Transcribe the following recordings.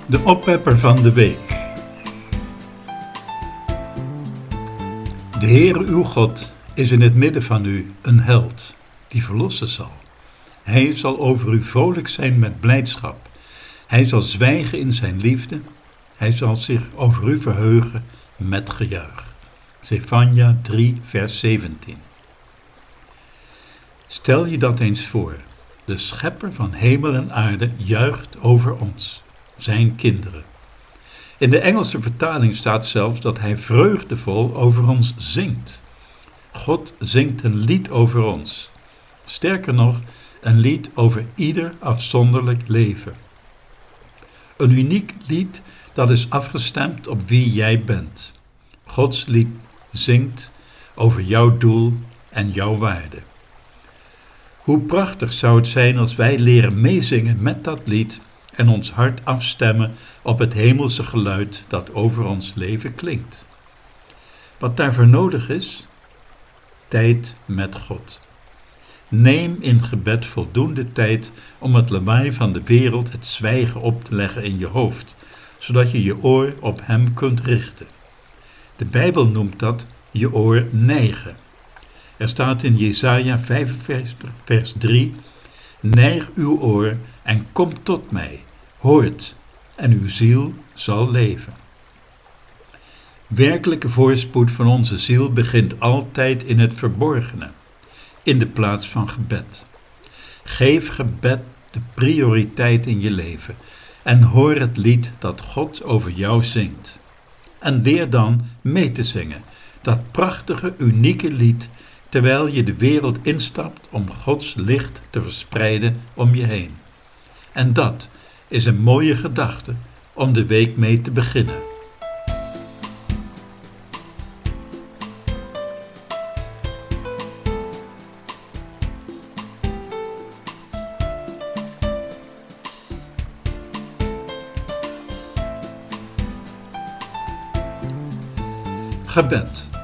De oppepper van de week. De Heere uw God is in het midden van u een held, die verlossen zal. Hij zal over u vrolijk zijn met blijdschap. Hij zal zwijgen in zijn liefde. Hij zal zich over u verheugen met gejuich. Zefanja 3, vers 17. Stel je dat eens voor. De schepper van hemel en aarde juicht over ons, zijn kinderen. In de Engelse vertaling staat zelfs dat hij vreugdevol over ons zingt. God zingt een lied over ons. Sterker nog, een lied over ieder afzonderlijk leven. Een uniek lied dat is afgestemd op wie jij bent. Gods lied zingt over jouw doel en jouw waarde. Hoe prachtig zou het zijn als wij leren meezingen met dat lied en ons hart afstemmen op het hemelse geluid dat over ons leven klinkt. Wat daarvoor nodig is? Tijd met God. Neem in gebed voldoende tijd om het lawaai van de wereld, het zwijgen op te leggen in je hoofd, zodat je je oor op hem kunt richten. De Bijbel noemt dat je oor neigen. Er staat in Jesaja 55, vers 3, neig uw oor en kom tot mij, hoort, en uw ziel zal leven. Werkelijke voorspoed van onze ziel begint altijd in het verborgene, in de plaats van gebed. Geef gebed de prioriteit in je leven en hoor het lied dat God over jou zingt. En leer dan mee te zingen, dat prachtige, unieke lied, terwijl je de wereld instapt om Gods licht te verspreiden om je heen. En dat is een mooie gedachte om de week mee te beginnen. Gebed.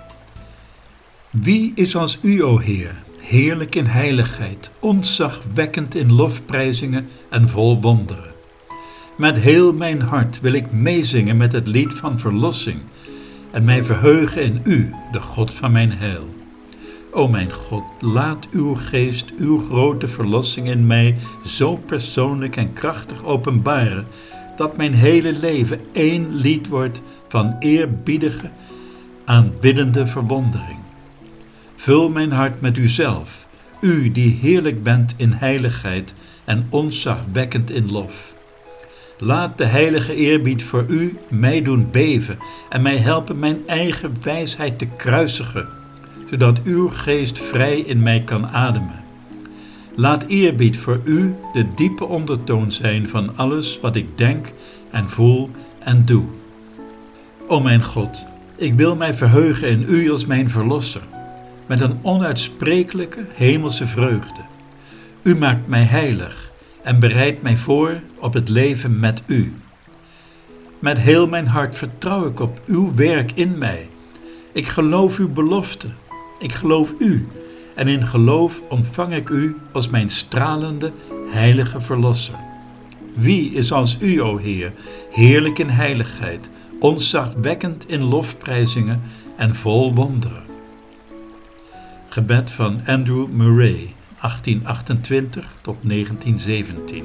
Wie is als u, o Heer, heerlijk in heiligheid, ontzagwekkend in lofprijzingen en vol wonderen. Met heel mijn hart wil ik meezingen met het lied van verlossing en mij verheugen in u, de God van mijn heil. O mijn God, laat uw geest uw grote verlossing in mij zo persoonlijk en krachtig openbaren, dat mijn hele leven één lied wordt van eerbiedige, aanbiddende verwondering. Vul mijn hart met uzelf, u die heerlijk bent in heiligheid en ontzagwekkend in lof. Laat de heilige eerbied voor u mij doen beven en mij helpen mijn eigen wijsheid te kruisigen, zodat uw geest vrij in mij kan ademen. Laat eerbied voor u de diepe ondertoon zijn van alles wat ik denk en voel en doe. O mijn God, ik wil mij verheugen in u als mijn verlosser, met een onuitsprekelijke hemelse vreugde. U maakt mij heilig en bereidt mij voor op het leven met u. Met heel mijn hart vertrouw ik op uw werk in mij. Ik geloof uw belofte. Ik geloof u en in geloof ontvang ik u als mijn stralende, heilige verlosser. Wie is als u, o Heer, heerlijk in heiligheid, ontzagwekkend in lofprijzingen en vol wonderen. Gebed van Andrew Murray, 1828 tot 1917.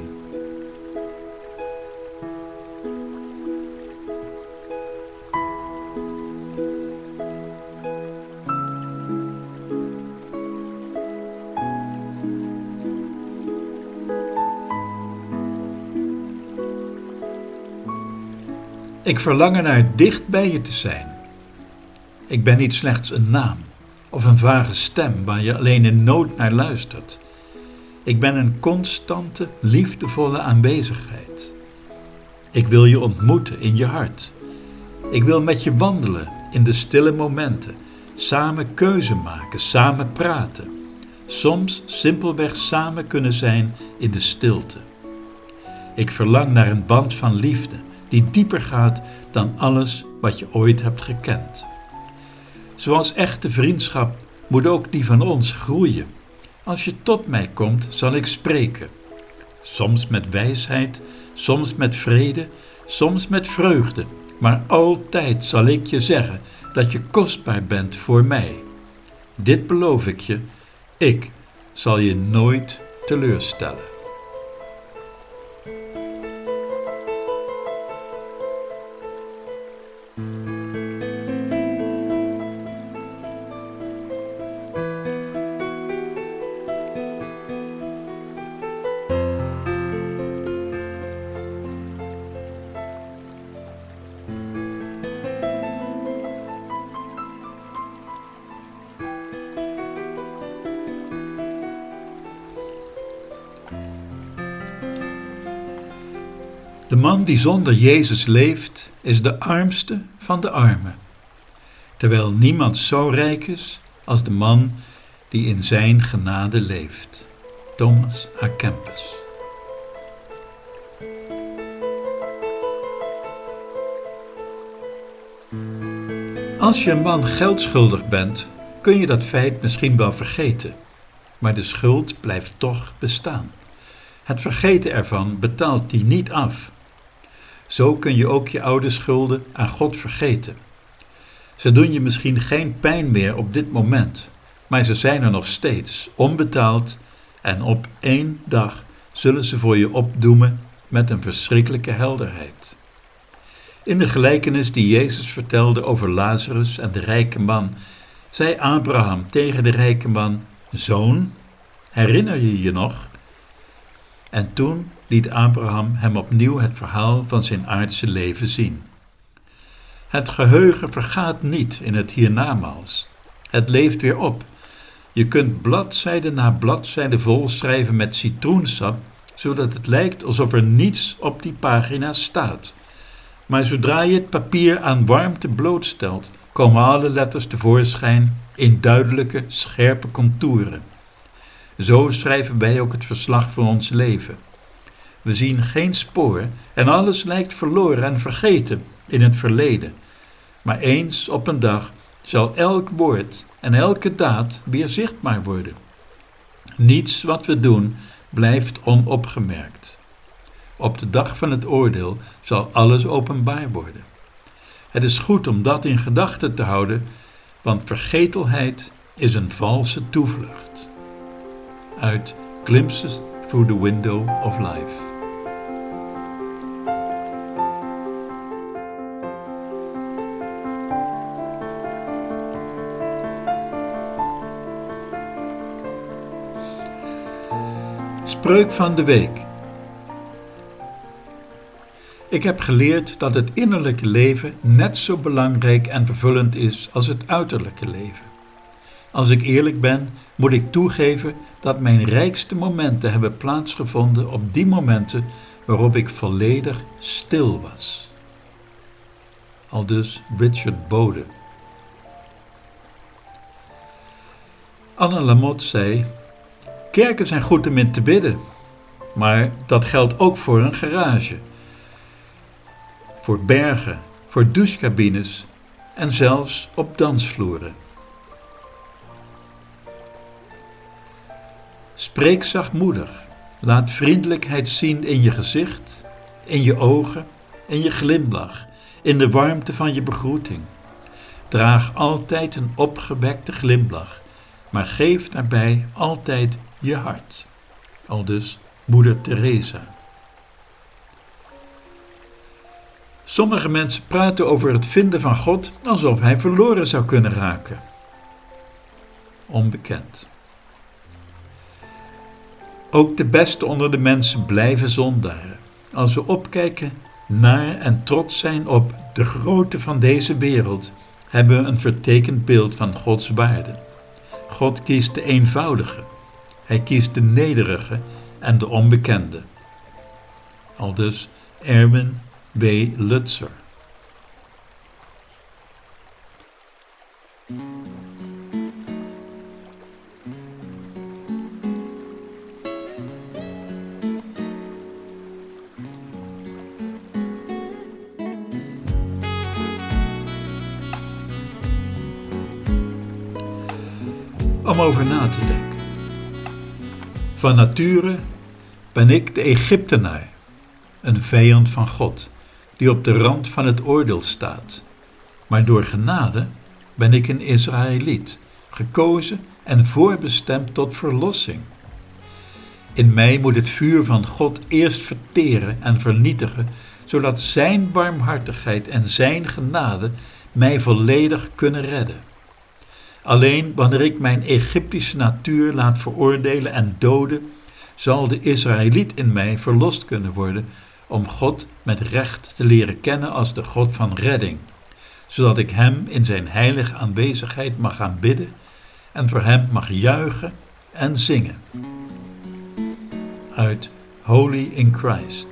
Ik verlang ernaar dicht bij je te zijn. Ik ben niet slechts een naam of een vage stem waar je alleen in nood naar luistert. Ik ben een constante, liefdevolle aanwezigheid. Ik wil je ontmoeten in je hart. Ik wil met je wandelen in de stille momenten, samen keuze maken, samen praten. Soms simpelweg samen kunnen zijn in de stilte. Ik verlang naar een band van liefde die dieper gaat dan alles wat je ooit hebt gekend. Zoals echte vriendschap moet ook die van ons groeien. Als je tot mij komt, zal ik spreken. Soms met wijsheid, soms met vrede, soms met vreugde, maar altijd zal ik je zeggen dat je kostbaar bent voor mij. Dit beloof ik zal je nooit teleurstellen. De man die zonder Jezus leeft, is de armste van de armen, terwijl niemand zo rijk is als de man die in zijn genade leeft. Thomas à Kempis. Als je een man geld schuldig bent, kun je dat feit misschien wel vergeten, maar de schuld blijft toch bestaan. Het vergeten ervan betaalt die niet af. Zo kun je ook je oude schulden aan God vergeten. Ze doen je misschien geen pijn meer op dit moment, maar ze zijn er nog steeds, onbetaald, en op één dag zullen ze voor je opdoemen met een verschrikkelijke helderheid. In de gelijkenis die Jezus vertelde over Lazarus en de rijke man, zei Abraham tegen de rijke man: "Zoon, herinner je je nog?" En toen liet Abraham hem opnieuw het verhaal van zijn aardse leven zien. Het geheugen vergaat niet in het hiernamaals. Het leeft weer op. Je kunt bladzijde na bladzijde volschrijven met citroensap, zodat het lijkt alsof er niets op die pagina staat. Maar zodra je het papier aan warmte blootstelt, komen alle letters tevoorschijn in duidelijke, scherpe contouren. Zo schrijven wij ook het verslag van ons leven. We zien geen spoor en alles lijkt verloren en vergeten in het verleden. Maar eens op een dag zal elk woord en elke daad weer zichtbaar worden. Niets wat we doen blijft onopgemerkt. Op de dag van het oordeel zal alles openbaar worden. Het is goed om dat in gedachten te houden, want vergetelheid is een valse toevlucht. Uit Glimpses Through the Window of Life. Spreuk van de week. Ik heb geleerd dat het innerlijke leven net zo belangrijk en vervullend is als het uiterlijke leven. Als ik eerlijk ben, moet ik toegeven dat mijn rijkste momenten hebben plaatsgevonden op die momenten waarop ik volledig stil was. Aldus Richard Bode. Anne Lamott zei: "Kerken zijn goed om in te bidden, maar dat geldt ook voor een garage, voor bergen, voor douchecabines en zelfs op dansvloeren." Spreek zachtmoedig, laat vriendelijkheid zien in je gezicht, in je ogen, in je glimlach, in de warmte van je begroeting. Draag altijd een opgewekte glimlach, maar geef daarbij altijd je hart. Aldus Moeder Teresa. Sommige mensen praten over het vinden van God alsof hij verloren zou kunnen raken. Onbekend. Ook de beste onder de mensen blijven zondaren. Als we opkijken naar en trots zijn op de grootte van deze wereld, hebben we een vertekend beeld van Gods waarde. God kiest de eenvoudige. Hij kiest de nederige en de onbekende. Aldus Erwin W. Lutzer. Om over na te denken. Van nature ben ik de Egyptenaar, een vijand van God, die op de rand van het oordeel staat. Maar door genade ben ik een Israëliet, gekozen en voorbestemd tot verlossing. In mij moet het vuur van God eerst verteren en vernietigen, zodat zijn barmhartigheid en zijn genade mij volledig kunnen redden. Alleen wanneer ik mijn Egyptische natuur laat veroordelen en doden, zal de Israëliet in mij verlost kunnen worden om God met recht te leren kennen als de God van redding, zodat ik hem in zijn heilige aanwezigheid mag gaan bidden en voor hem mag juichen en zingen. Uit Holy in Christ.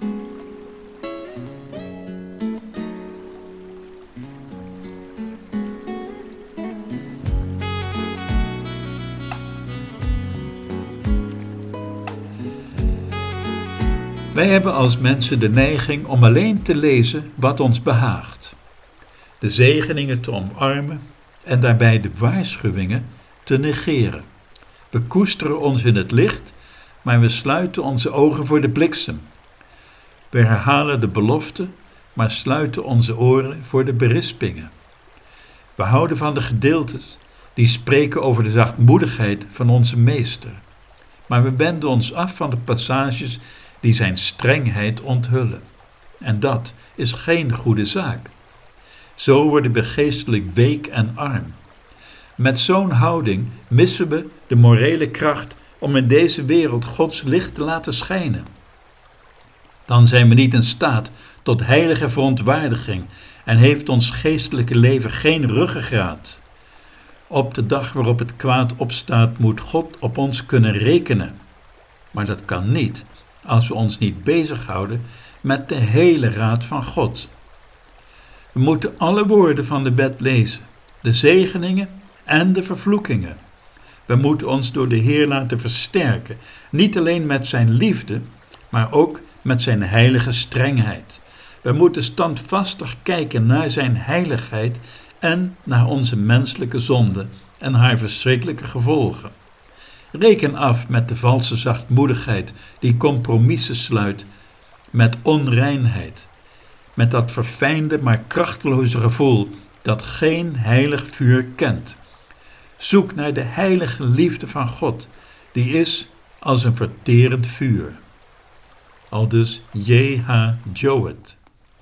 Wij hebben als mensen de neiging om alleen te lezen wat ons behaagt, de zegeningen te omarmen en daarbij de waarschuwingen te negeren. We koesteren ons in het licht, maar we sluiten onze ogen voor de bliksem. We herhalen de belofte, maar sluiten onze oren voor de berispingen. We houden van de gedeeltes die spreken over de zachtmoedigheid van onze meester, maar we wenden ons af van de passages die zijn strengheid onthullen. En dat is geen goede zaak. Zo worden we geestelijk week en arm. Met zo'n houding missen we de morele kracht om in deze wereld Gods licht te laten schijnen. Dan zijn we niet in staat tot heilige verontwaardiging en heeft ons geestelijke leven geen ruggengraat. Op de dag waarop het kwaad opstaat, moet God op ons kunnen rekenen. Maar dat kan niet als we ons niet bezighouden met de hele raad van God. We moeten alle woorden van de wet lezen, de zegeningen en de vervloekingen. We moeten ons door de Heer laten versterken, niet alleen met zijn liefde, maar ook met zijn heilige strengheid. We moeten standvastig kijken naar zijn heiligheid en naar onze menselijke zonde en haar verschrikkelijke gevolgen. Reken af met de valse zachtmoedigheid die compromissen sluit met onreinheid, met dat verfijnde maar krachteloze gevoel dat geen heilig vuur kent. Zoek naar de heilige liefde van God, die is als een verterend vuur. Aldus J.H. Jowett.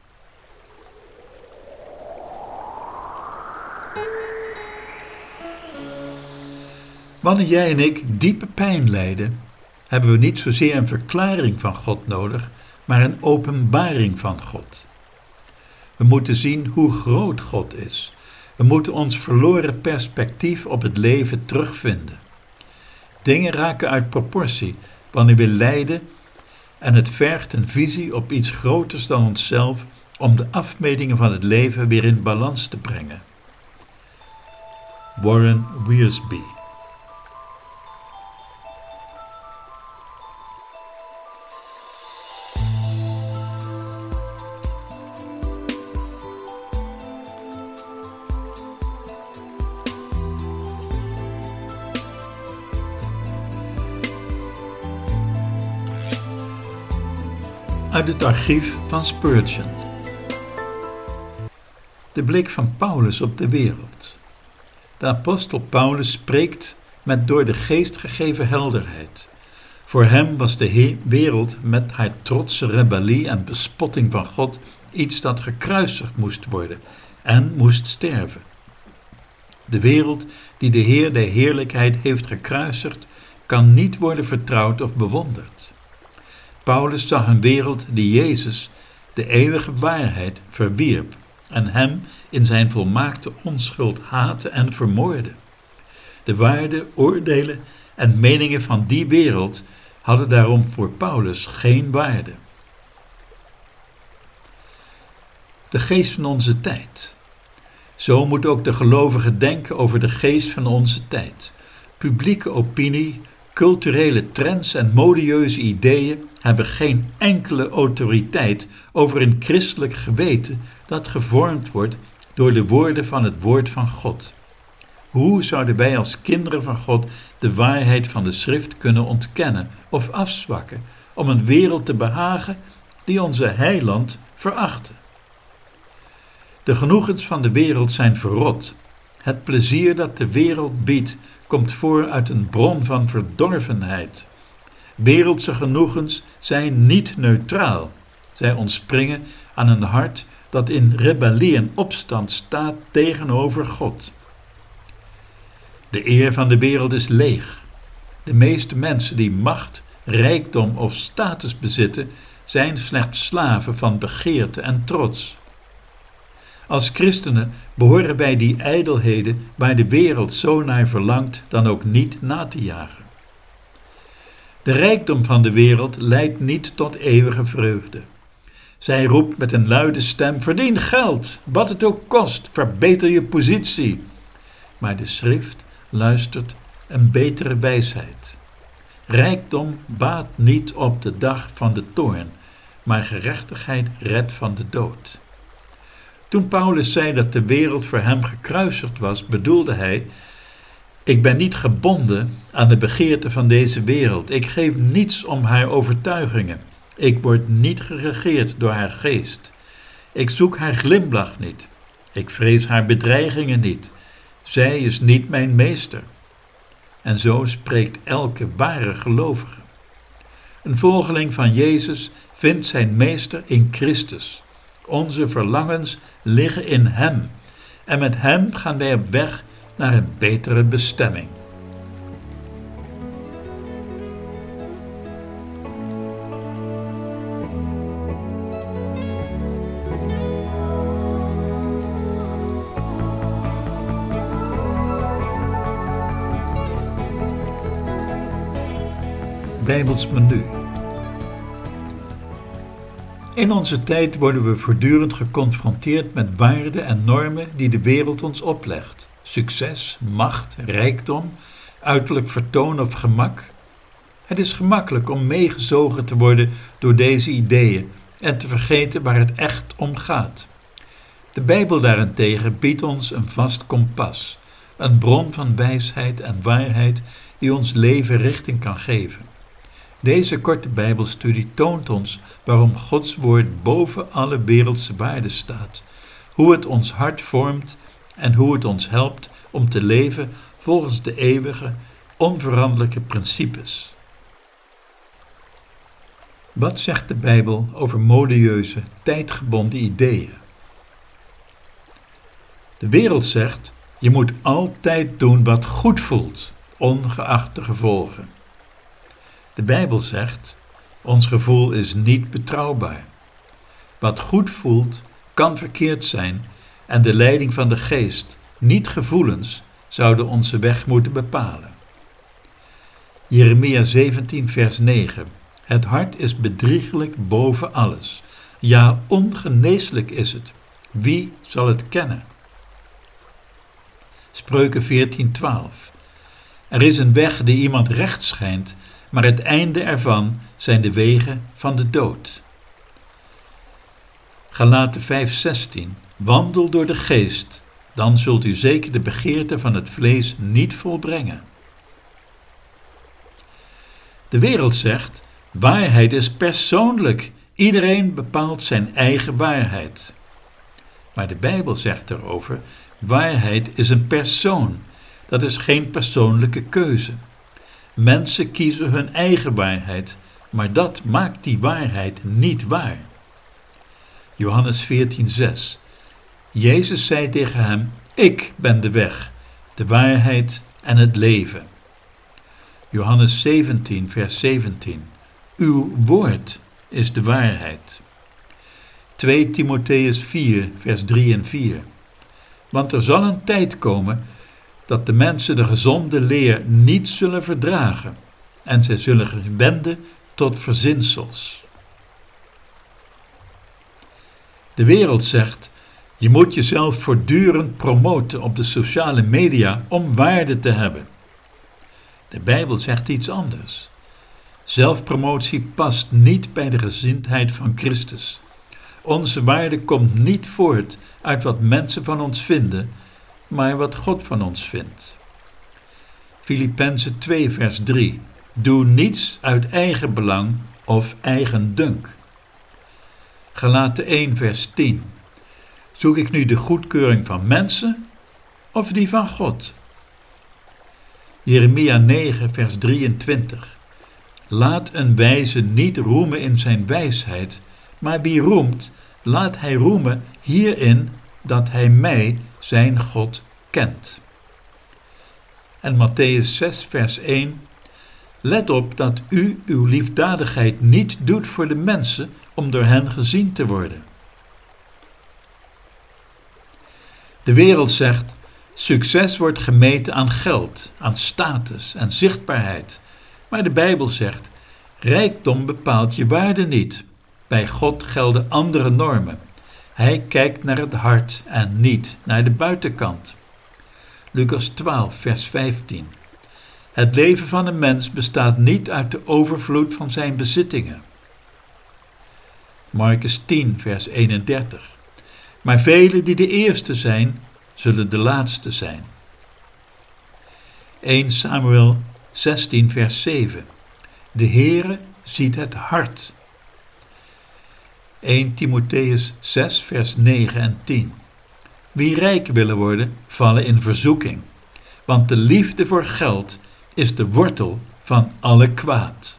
Wanneer jij en ik diepe pijn lijden, hebben we niet zozeer een verklaring van God nodig, maar een openbaring van God. We moeten zien hoe groot God is. We moeten ons verloren perspectief op het leven terugvinden. Dingen raken uit proportie wanneer we lijden en het vergt een visie op iets groters dan onszelf om de afmetingen van het leven weer in balans te brengen. Warren Wiersbe. Uit het archief van Spurgeon. De blik van Paulus op de wereld. De apostel Paulus spreekt met door de geest gegeven helderheid. Voor hem was de wereld met haar trotse rebellie en bespotting van God iets dat gekruisigd moest worden en moest sterven. De wereld die de Heer der heerlijkheid heeft gekruisigd, kan niet worden vertrouwd of bewonderd. Paulus zag een wereld die Jezus, de eeuwige waarheid, verwierp en hem in zijn volmaakte onschuld haatte en vermoordde. De waarden, oordelen en meningen van die wereld hadden daarom voor Paulus geen waarde. De geest van onze tijd. Zo moet ook de gelovige denken over de geest van onze tijd. Publieke opinie, culturele trends en modieuze ideeën hebben geen enkele autoriteit over een christelijk geweten dat gevormd wordt door de woorden van het woord van God. Hoe zouden wij als kinderen van God de waarheid van de schrift kunnen ontkennen of afzwakken om een wereld te behagen die onze heiland verachtte? De genoegens van de wereld zijn verrot. Het plezier dat de wereld biedt, komt voor uit een bron van verdorvenheid. Wereldse genoegens zijn niet neutraal. Zij ontspringen aan een hart dat in rebellie en opstand staat tegenover God. De eer van de wereld is leeg. De meeste mensen die macht, rijkdom of status bezitten, zijn slechts slaven van begeerte en trots. Als christenen behoren wij die ijdelheden waar de wereld zo naar verlangt dan ook niet na te jagen. De rijkdom van de wereld leidt niet tot eeuwige vreugde. Zij roept met een luide stem: verdien geld, wat het ook kost, verbeter je positie. Maar de schrift luistert een betere wijsheid. Rijkdom baat niet op de dag van de toorn, maar gerechtigheid redt van de dood. Toen Paulus zei dat de wereld voor hem gekruisigd was, bedoelde hij: ik ben niet gebonden aan de begeerte van deze wereld. Ik geef niets om haar overtuigingen. Ik word niet geregeerd door haar geest. Ik zoek haar glimlach niet. Ik vrees haar bedreigingen niet. Zij is niet mijn meester. En zo spreekt elke ware gelovige. Een volgeling van Jezus vindt zijn meester in Christus. Onze verlangens liggen in Hem. En met Hem gaan wij op weg naar een betere bestemming. Bijbels menu. In onze tijd worden we voortdurend geconfronteerd met waarden en normen die de wereld ons oplegt. Succes, macht, rijkdom, uiterlijk vertoon of gemak. Het is gemakkelijk om meegezogen te worden door deze ideeën en te vergeten waar het echt om gaat. De Bijbel daarentegen biedt ons een vast kompas, een bron van wijsheid en waarheid die ons leven richting kan geven. Deze korte Bijbelstudie toont ons waarom Gods woord boven alle wereldse waarden staat, hoe het ons hart vormt en hoe het ons helpt om te leven volgens de eeuwige, onveranderlijke principes. Wat zegt de Bijbel over modieuze, tijdgebonden ideeën? De wereld zegt: je moet altijd doen wat goed voelt, ongeacht de gevolgen. De Bijbel zegt: ons gevoel is niet betrouwbaar. Wat goed voelt, kan verkeerd zijn en de leiding van de geest, niet gevoelens, zouden onze weg moeten bepalen. Jeremia 17 vers 9. Het hart is bedrieglijk boven alles. Ja, ongeneeslijk is het. Wie zal het kennen? Spreuken 14:12. Er is een weg die iemand recht schijnt, maar het einde ervan zijn de wegen van de dood. Galaten 5:16. Wandel door de geest, dan zult u zeker de begeerte van het vlees niet volbrengen. De wereld zegt: waarheid is persoonlijk. Iedereen bepaalt zijn eigen waarheid. Maar de Bijbel zegt erover: waarheid is een persoon. Dat is geen persoonlijke keuze. Mensen kiezen hun eigen waarheid, maar dat maakt die waarheid niet waar. Johannes 14:6. Jezus zei tegen hem: ik ben de weg, de waarheid en het leven. Johannes 17 vers 17. Uw woord is de waarheid. 2 Timotheus 4 vers 3 en 4. Want er zal een tijd komen dat de mensen de gezonde leer niet zullen verdragen en zij zullen zich wenden tot verzinsels. De wereld zegt: je moet jezelf voortdurend promoten op de sociale media om waarde te hebben. De Bijbel zegt iets anders. Zelfpromotie past niet bij de gezindheid van Christus. Onze waarde komt niet voort uit wat mensen van ons vinden, maar wat God van ons vindt. Filippenzen 2 vers 3. Doe niets uit eigen belang of eigen dunk. Galaten 1 vers 10. Zoek ik nu de goedkeuring van mensen of die van God? Jeremia 9, vers 23. Laat een wijze niet roemen in zijn wijsheid, maar wie roemt, laat hij roemen hierin dat hij mij, zijn God, kent. En Mattheüs 6, vers 1. Let op dat u uw liefdadigheid niet doet voor de mensen om door hen gezien te worden. De wereld zegt, succes wordt gemeten aan geld, aan status en zichtbaarheid. Maar de Bijbel zegt, rijkdom bepaalt je waarde niet. Bij God gelden andere normen. Hij kijkt naar het hart en niet naar de buitenkant. Lucas 12, vers 15. Het leven van een mens bestaat niet uit de overvloed van zijn bezittingen. Markus 10, vers 31. Maar velen die de eerste zijn, zullen de laatste zijn. 1 Samuel 16, vers 7. De Heere ziet het hart. 1 Timotheüs 6, vers 9 en 10. Wie rijk willen worden, vallen in verzoeking, want de liefde voor geld is de wortel van alle kwaad.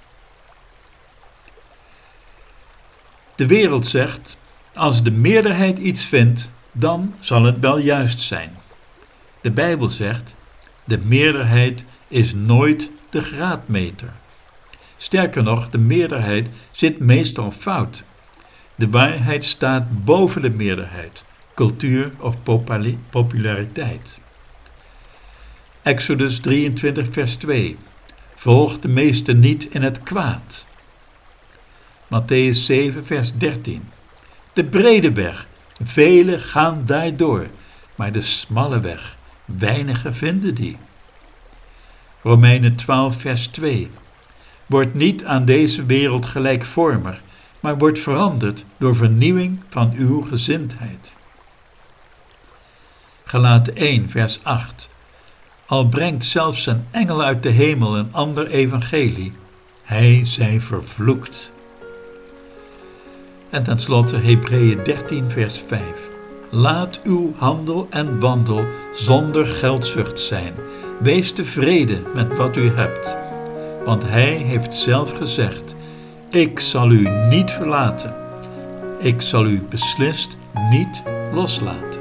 De wereld zegt, als de meerderheid iets vindt, dan zal het wel juist zijn. De Bijbel zegt, de meerderheid is nooit de graadmeter. Sterker nog, de meerderheid zit meestal fout. De waarheid staat boven de meerderheid, cultuur of populariteit. Exodus 23, vers 2. Volg de meesten niet in het kwaad. Mattheüs 7, vers 13. De brede weg, velen gaan daardoor, maar de smalle weg, weinigen vinden die. Romeinen 12, vers 2. Word niet aan deze wereld gelijkvormig, maar word veranderd door vernieuwing van uw gezindheid. Galaten 1, vers 8. Al brengt zelfs een engel uit de hemel een ander evangelie, hij zij vervloekt. En tenslotte Hebreeën 13, vers 5. Laat uw handel en wandel zonder geldzucht zijn. Wees tevreden met wat u hebt. Want hij heeft zelf gezegd, ik zal u niet verlaten. Ik zal u beslist niet loslaten.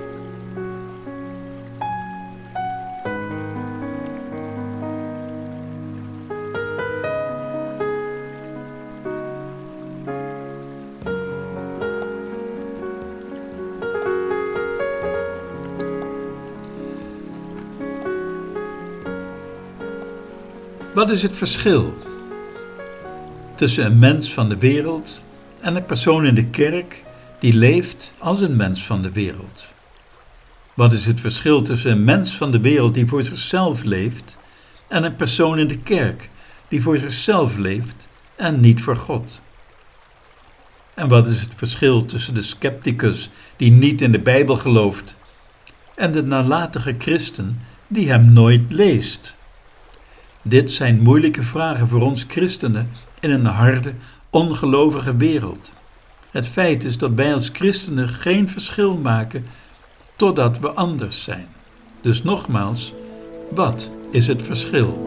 Wat is het verschil tussen een mens van de wereld en een persoon in de kerk die leeft als een mens van de wereld? Wat is het verschil tussen een mens van de wereld die voor zichzelf leeft en een persoon in de kerk die voor zichzelf leeft en niet voor God? En wat is het verschil tussen de scepticus die niet in de Bijbel gelooft en de nalatige christen die hem nooit leest? Dit zijn moeilijke vragen voor ons christenen in een harde, ongelovige wereld. Het feit is dat wij als christenen geen verschil maken totdat we anders zijn. Dus nogmaals, wat is het verschil?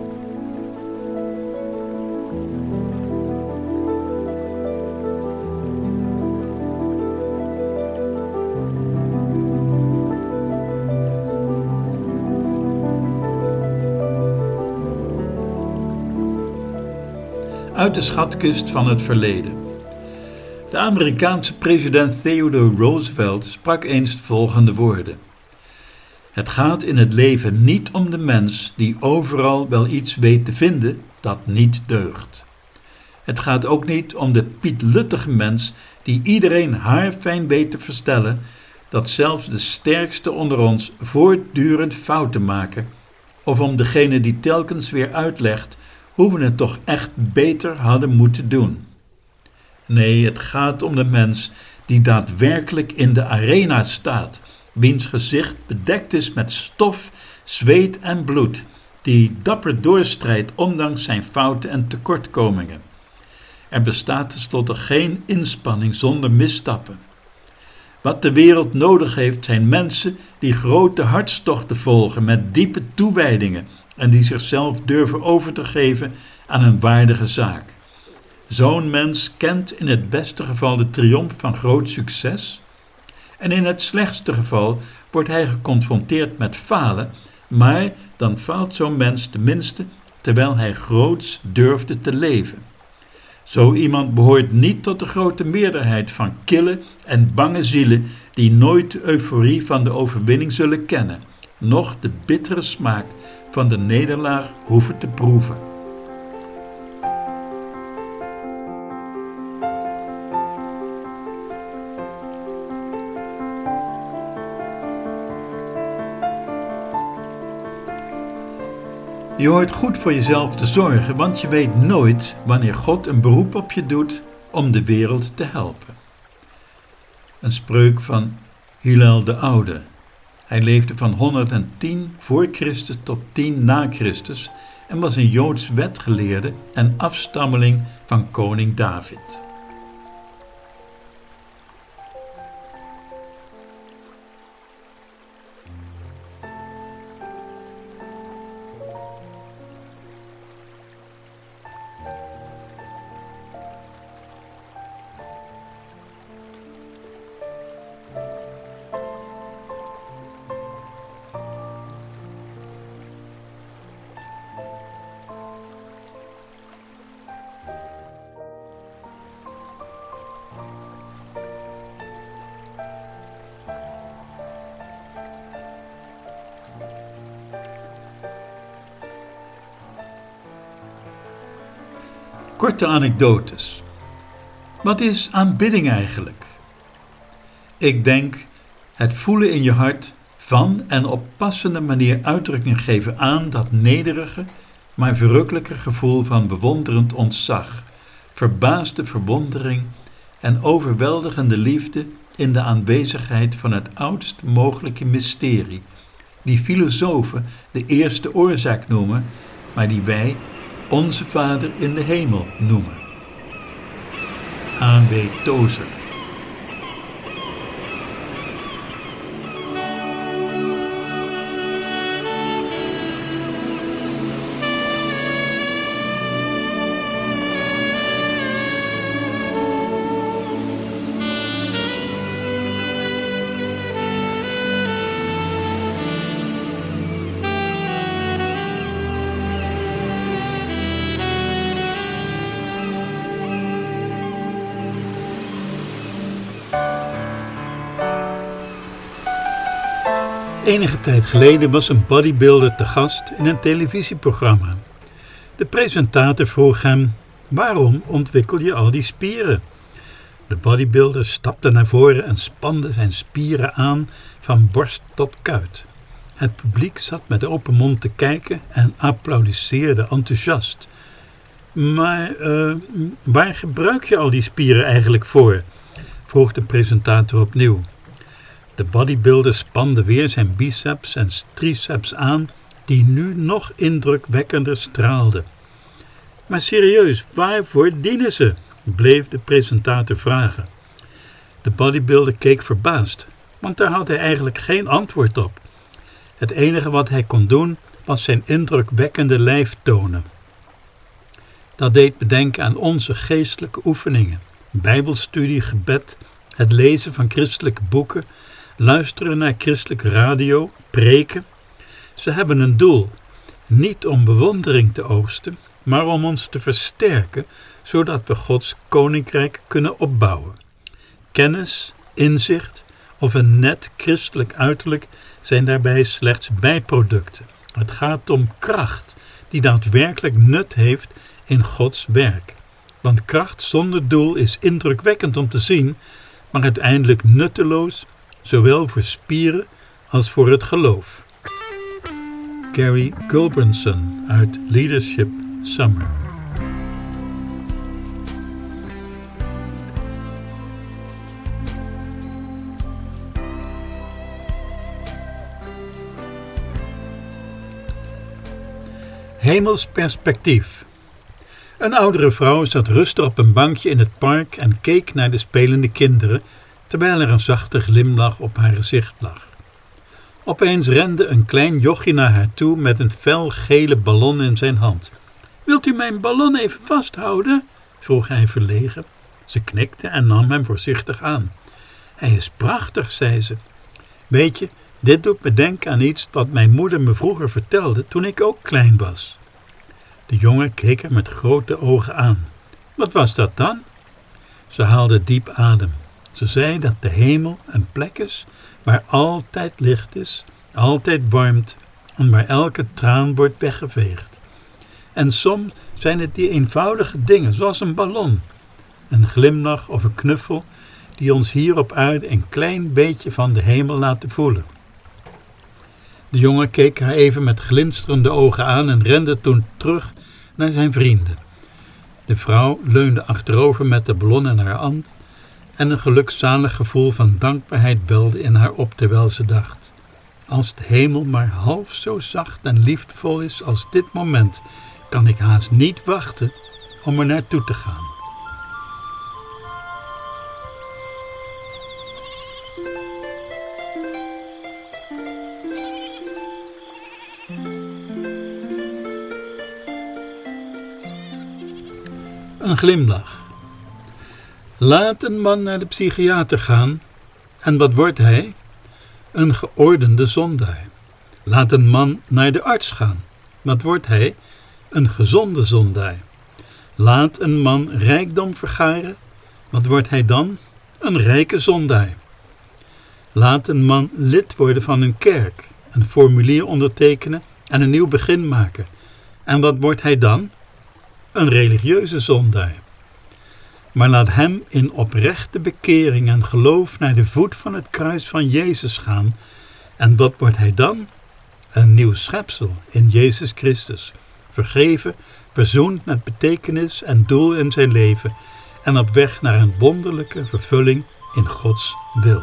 Uit de schatkist van het verleden. De Amerikaanse president Theodore Roosevelt sprak eens de volgende woorden. Het gaat in het leven niet om de mens die overal wel iets weet te vinden dat niet deugt. Het gaat ook niet om de pietluttige mens die iedereen haarfijn weet te vertellen dat zelfs de sterkste onder ons voortdurend fouten maken, of om degene die telkens weer uitlegt hoe we het toch echt beter hadden moeten doen. Nee, het gaat om de mens die daadwerkelijk in de arena staat, wiens gezicht bedekt is met stof, zweet en bloed, die dapper doorstrijdt ondanks zijn fouten en tekortkomingen. Er bestaat tenslotte geen inspanning zonder misstappen. Wat de wereld nodig heeft zijn mensen die grote hartstochten volgen met diepe toewijdingen en die zichzelf durven over te geven aan een waardige zaak. Zo'n mens kent in het beste geval de triomf van groot succes en in het slechtste geval wordt hij geconfronteerd met falen, maar dan faalt zo'n mens tenminste terwijl hij groots durfde te leven. Zo iemand behoort niet tot de grote meerderheid van kille en bange zielen die nooit de euforie van de overwinning zullen kennen, noch de bittere smaak van de nederlaag hoeven te proeven. Je hoort goed voor jezelf te zorgen, want je weet nooit wanneer God een beroep op je doet om de wereld te helpen. Een spreuk van Hillel de Oude. Hij leefde van 110 voor Christus tot 10 na Christus en was een Joods wetgeleerde en afstammeling van koning David. Korte anekdotes. Wat is aanbidding eigenlijk? Ik denk het voelen in je hart van en op passende manier uitdrukking geven aan dat nederige, maar verrukkelijke gevoel van bewonderend ontzag, verbaasde verwondering en overweldigende liefde in de aanwezigheid van het oudst mogelijke mysterie, die filosofen de eerste oorzaak noemen, maar die wij Onze Vader in de hemel noemen. A.W. Tozer. Enige tijd geleden was een bodybuilder te gast in een televisieprogramma. De presentator vroeg hem: waarom ontwikkel je al die spieren? De bodybuilder stapte naar voren en spande zijn spieren aan van borst tot kuit. Het publiek zat met open mond te kijken en applaudisseerde enthousiast. Maar waar gebruik je al die spieren eigenlijk voor? Vroeg de presentator opnieuw. De bodybuilder spande weer zijn biceps en triceps aan, die nu nog indrukwekkender straalden. Maar serieus, waarvoor dienen ze? Bleef de presentator vragen. De bodybuilder keek verbaasd, want daar had hij eigenlijk geen antwoord op. Het enige wat hij kon doen, was zijn indrukwekkende lijf tonen. Dat deed me denken aan onze geestelijke oefeningen, bijbelstudie, gebed, het lezen van christelijke boeken, luisteren naar christelijke radio, preken. Ze hebben een doel, niet om bewondering te oogsten, maar om ons te versterken, zodat we Gods koninkrijk kunnen opbouwen. Kennis, inzicht of een net christelijk uiterlijk zijn daarbij slechts bijproducten. Het gaat om kracht die daadwerkelijk nut heeft in Gods werk. Want kracht zonder doel is indrukwekkend om te zien, maar uiteindelijk nutteloos, zowel voor spieren als voor het geloof. Gary Gulbranson uit Leadership Summer. Hemels perspectief. Een oudere vrouw zat rustig op een bankje in het park en keek naar de spelende kinderen terwijl er een zachte glimlach op haar gezicht lag. Opeens rende een klein jochie naar haar toe met een felgele ballon in zijn hand. "Wilt u mijn ballon even vasthouden?" vroeg hij verlegen. Ze knikte en nam hem voorzichtig aan. "Hij is prachtig," zei ze. "Weet je, dit doet me denken aan iets wat mijn moeder me vroeger vertelde toen ik ook klein was." De jongen keek haar met grote ogen aan. "Wat was dat dan?" Ze haalde diep adem. Ze zei dat de hemel een plek is waar altijd licht is, altijd warmte en waar elke traan wordt weggeveegd. En soms zijn het die eenvoudige dingen, zoals een ballon, een glimlach of een knuffel, die ons hier op aarde een klein beetje van de hemel laten voelen. De jongen keek haar even met glinsterende ogen aan en rende toen terug naar zijn vrienden. De vrouw leunde achterover met de ballon in haar hand en een gelukzalig gevoel van dankbaarheid welde in haar op terwijl ze dacht: als de hemel maar half zo zacht en liefdevol is als dit moment, kan ik haast niet wachten om er naartoe te gaan. Een glimlach. Laat een man naar de psychiater gaan en wat wordt hij? Een geordende zondaar. Laat een man naar de arts gaan. Wat wordt hij? Een gezonde zondaar. Laat een man rijkdom vergaren. Wat wordt hij dan? Een rijke zondaar. Laat een man lid worden van een kerk, een formulier ondertekenen en een nieuw begin maken. En wat wordt hij dan? Een religieuze zondaar. Maar laat hem in oprechte bekering en geloof naar de voet van het kruis van Jezus gaan. En wat wordt hij dan? Een nieuw schepsel in Jezus Christus. Vergeven, verzoend met betekenis en doel in zijn leven en op weg naar een wonderlijke vervulling in Gods wil.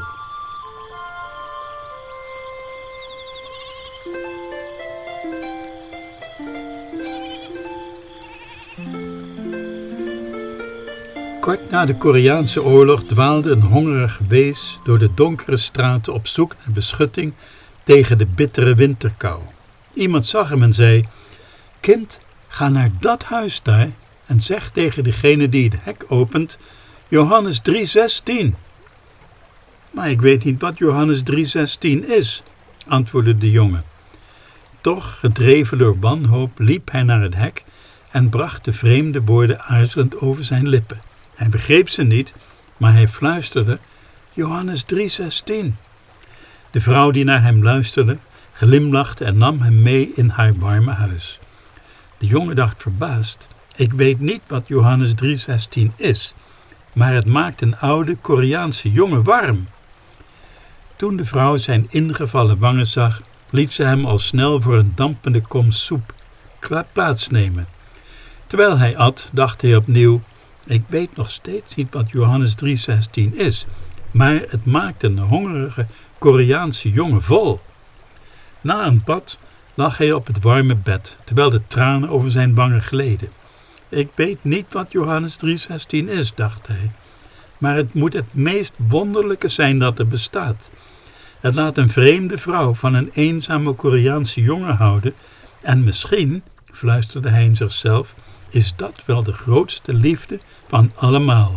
Kort na de Koreaanse oorlog dwaalde een hongerige wees door de donkere straten op zoek naar beschutting tegen de bittere winterkou. Iemand zag hem en zei: "Kind, ga naar dat huis daar en zeg tegen degene die het hek opent, Johannes 3:16. "Maar ik weet niet wat Johannes 3:16 is," antwoordde de jongen. Toch, gedreven door wanhoop, liep hij naar het hek en bracht de vreemde woorden aarzelend over zijn lippen. Hij begreep ze niet, maar hij fluisterde: "Johannes 3:16. De vrouw die naar hem luisterde, glimlachte en nam hem mee in haar warme huis. De jongen dacht verbaasd: "Ik weet niet wat Johannes 3:16 is, maar het maakt een oude Koreaanse jongen warm." Toen de vrouw zijn ingevallen wangen zag, liet ze hem al snel voor een dampende kom soep plaatsnemen. Terwijl hij at, dacht hij opnieuw: "Ik weet nog steeds niet wat Johannes 3:16 is, maar het maakt een hongerige Koreaanse jongen vol." Na een bad lag hij op het warme bed, terwijl de tranen over zijn wangen gleden. "Ik weet niet wat Johannes 3:16 is," dacht hij, "maar het moet het meest wonderlijke zijn dat er bestaat. Het laat een vreemde vrouw van een eenzame Koreaanse jongen houden en misschien," fluisterde hij in zichzelf, "is dat wel de grootste liefde van allemaal."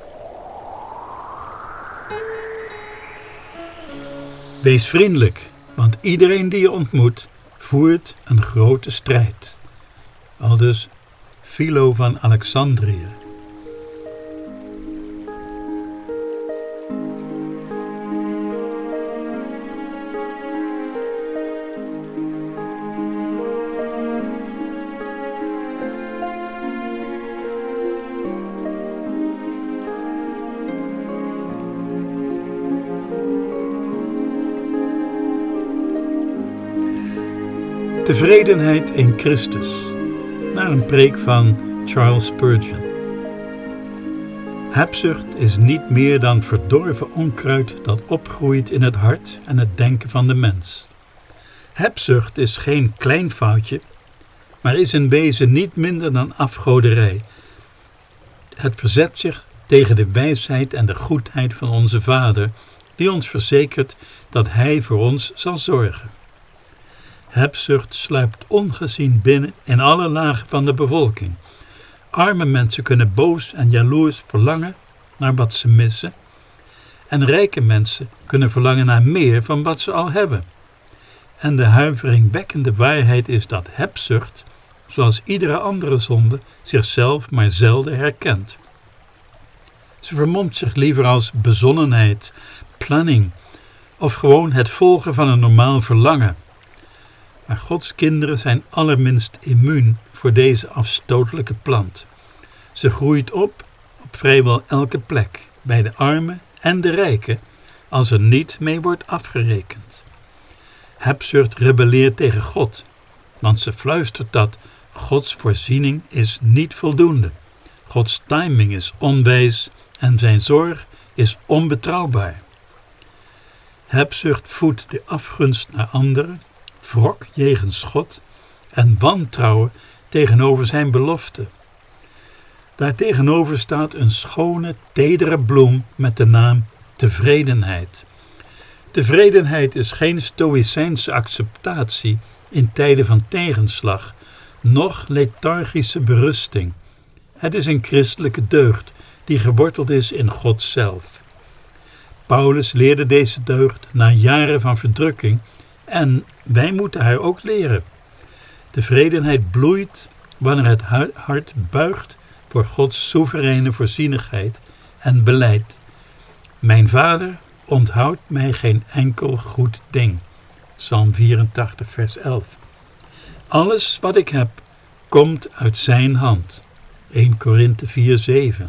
Wees vriendelijk, want iedereen die je ontmoet, voert een grote strijd. Aldus Philo van Alexandrië. Tevredenheid in Christus, naar een preek van Charles Spurgeon. Hebzucht is niet meer dan verdorven onkruid dat opgroeit in het hart en het denken van de mens. Hebzucht is geen klein foutje, maar is in wezen niet minder dan afgoderij. Het verzet zich tegen de wijsheid en de goedheid van onze Vader, die ons verzekert dat Hij voor ons zal zorgen. Hebzucht sluipt ongezien binnen in alle lagen van de bevolking. Arme mensen kunnen boos en jaloers verlangen naar wat ze missen, en rijke mensen kunnen verlangen naar meer van wat ze al hebben. En de huiveringwekkende waarheid is dat hebzucht, zoals iedere andere zonde, zichzelf maar zelden herkent. Ze vermomt zich liever als bezonnenheid, planning of gewoon het volgen van een normaal verlangen. Maar Gods kinderen zijn allerminst immuun voor deze afstotelijke plant. Ze groeit op vrijwel elke plek, bij de armen en de rijken, als er niet mee wordt afgerekend. Hebzucht rebelleert tegen God, want ze fluistert dat Gods voorziening is niet voldoende. Gods timing is onwijs en zijn zorg is onbetrouwbaar. Hebzucht voedt de afgunst naar anderen, wrok jegens God en wantrouwen tegenover zijn belofte. Daartegenover staat een schone, tedere bloem met de naam tevredenheid. Tevredenheid is geen stoïcijnse acceptatie in tijden van tegenslag, noch lethargische berusting. Het is een christelijke deugd die geworteld is in God zelf. Paulus leerde deze deugd na jaren van verdrukking en wij moeten haar ook leren. Tevredenheid bloeit wanneer het hart buigt voor Gods soevereine voorzienigheid en beleid. Mijn Vader onthoudt mij geen enkel goed ding. Psalm 84, vers 11. Alles wat ik heb, komt uit zijn hand. 1 Korinthe 4, 7.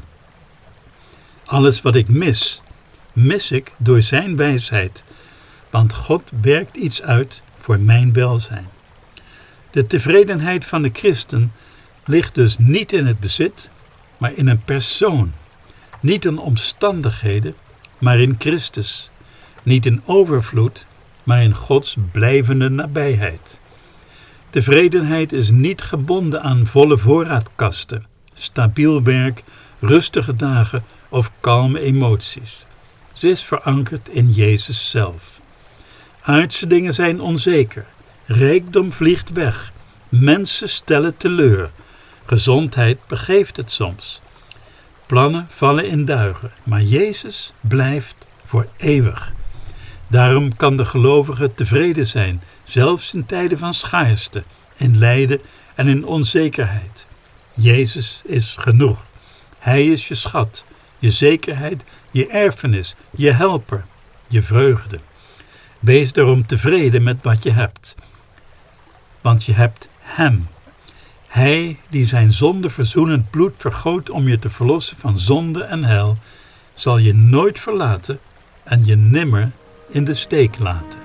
Alles wat ik mis ik door zijn wijsheid, want God werkt iets uit voor mijn welzijn. De tevredenheid van de christen ligt dus niet in het bezit, maar in een persoon. Niet in omstandigheden, maar in Christus. Niet in overvloed, maar in Gods blijvende nabijheid. Tevredenheid is niet gebonden aan volle voorraadkasten, stabiel werk, rustige dagen of kalme emoties. Ze is verankerd in Jezus zelf. Aardse dingen zijn onzeker, rijkdom vliegt weg, mensen stellen teleur, gezondheid begeeft het soms. Plannen vallen in duigen, maar Jezus blijft voor eeuwig. Daarom kan de gelovige tevreden zijn, zelfs in tijden van schaarste, in lijden en in onzekerheid. Jezus is genoeg. Hij is je schat, je zekerheid, je erfenis, je helper, je vreugde. Wees daarom tevreden met wat je hebt, want je hebt Hem. Hij die zijn zonde verzoenend bloed vergoot om je te verlossen van zonde en hel, zal je nooit verlaten en je nimmer in de steek laten.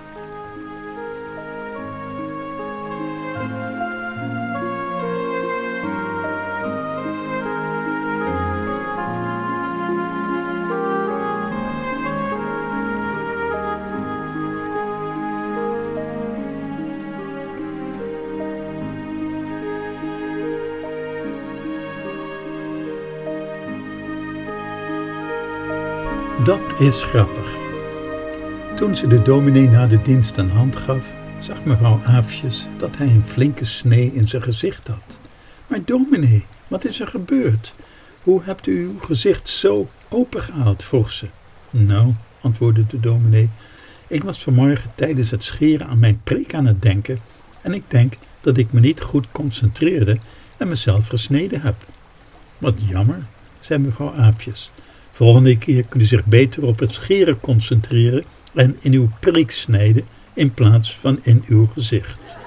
Dat is grappig. Toen ze de dominee na de dienst een hand gaf, zag mevrouw Aafjes dat hij een flinke snee in zijn gezicht had. Maar dominee, wat is er gebeurd? Hoe hebt u uw gezicht zo opengehaald, vroeg ze. Nou, antwoordde de dominee, ik was vanmorgen tijdens het scheren aan mijn preek aan het denken en ik denk dat ik me niet goed concentreerde en mezelf gesneden heb. Wat jammer, zei mevrouw Aafjes. Volgende keer kunt u zich beter op het scheren concentreren en in uw preek snijden in plaats van in uw gezicht.